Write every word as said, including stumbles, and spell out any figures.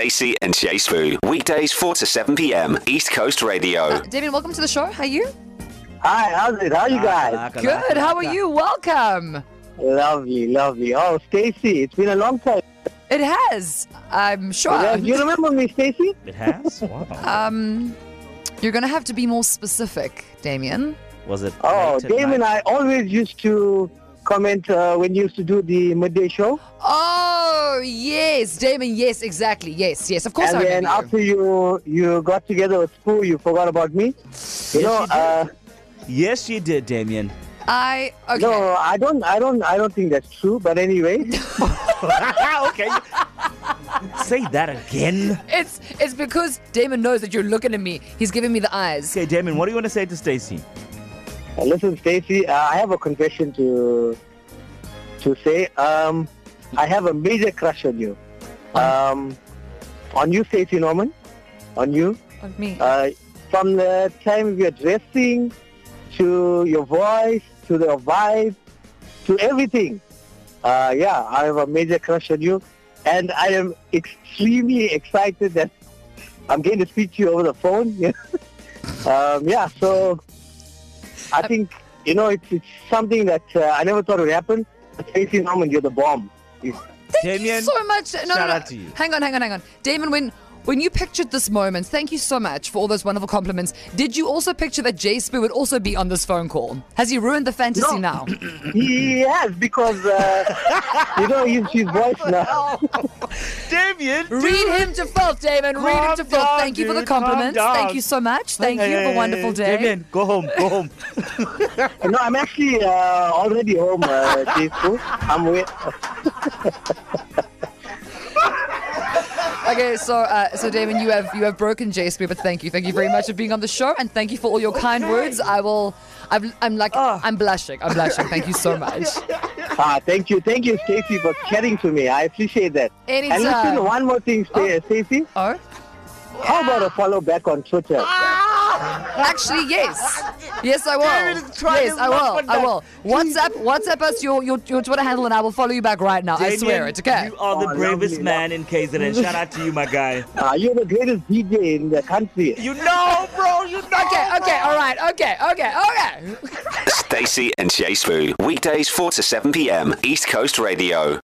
Stacey and Jay Spoo. Weekdays four to seven p.m. East Coast Radio. Uh, Damien, welcome to the show. How are you? Hi, how's it? How are you guys? Good. How are you? Welcome. Lovely, lovely. Oh, Stacey, it's been a long time. It has. I'm sure. Yeah, you remember me, Stacey? It has? Wow. Um, you're going to have to be more specific, Damien. Was it? Oh, late at Damon, night? I always used to comment uh, when you used to do the midday show. Oh, yes. Damien, yes, exactly. Yes, yes. Of course And I then remember you. after you you got together with Spoo, you forgot about me. You know, you did. uh, Yes, you did, Damien. I, okay. no, I don't, I don't, I don't think that's true. But anyway, Okay. Say that again. It's it's because Damon knows that you're looking at me. He's giving me the eyes. Okay, Damien, what do you want to say to Stacey? uh, listen, Stacey, uh, I have a confession to to say. Um, I have a major crush on you. Um, on you, Stacey Norman. On you. On me. Uh, from the time you're dressing, to your voice, to the vibe, to everything. Uh, yeah, I have a major crush on you. And I am extremely excited that I'm going to speak to you over the phone. um, yeah, so I think, you know, it's, it's something that uh, I never thought would happen. But Stacey Norman, you're the bomb. You- Thank Damien, you so much. No, shout no, no. out to you. Hang on, hang on, hang on. Damon, when when you pictured this moment, thank you so much for all those wonderful compliments. Did you also picture that Jay Spoo would also be on this phone call? Has he ruined the fantasy No. now? He has, because, uh, you know, he's his voice now. Damien, Read him to filth, Damon. Read him Calm to filth. down, Thank you for the dude. Calm compliments. down. Thank you so much. Thank you. Have a wonderful day. Damien, go home, go home. No, I'm actually uh, already home, uh, Jay Spoo. I'm with... Okay, so uh, so Damon, you have you have broken Jay Spoo, but thank you, thank you very much for being on the show, and thank you for all your kind words. I will, I'm, I'm like, Oh. I'm blushing, I'm blushing. Thank you so much. Ah, thank you. Thank you, Stacey, for chatting to me. I appreciate that. Anytime. And listen, one more thing, Sta- Stacey. Oh, How about a follow back on Twitter? actually, yes, yes, I will. David is trying Yes, his I luck will. on I that. will. WhatsApp, WhatsApp us your, your your Twitter handle, and I will follow you back right now. I Damien, swear it. Okay. You are the Oh, bravest lovely. man in K Z N. Shout out to you, my guy. Ah, you're the greatest D J in the country. You know, bro, you know. Okay. Okay. All right. Okay. Okay. Okay. Stacey and Jay Spoo. Weekdays four to seven p.m. East Coast Radio.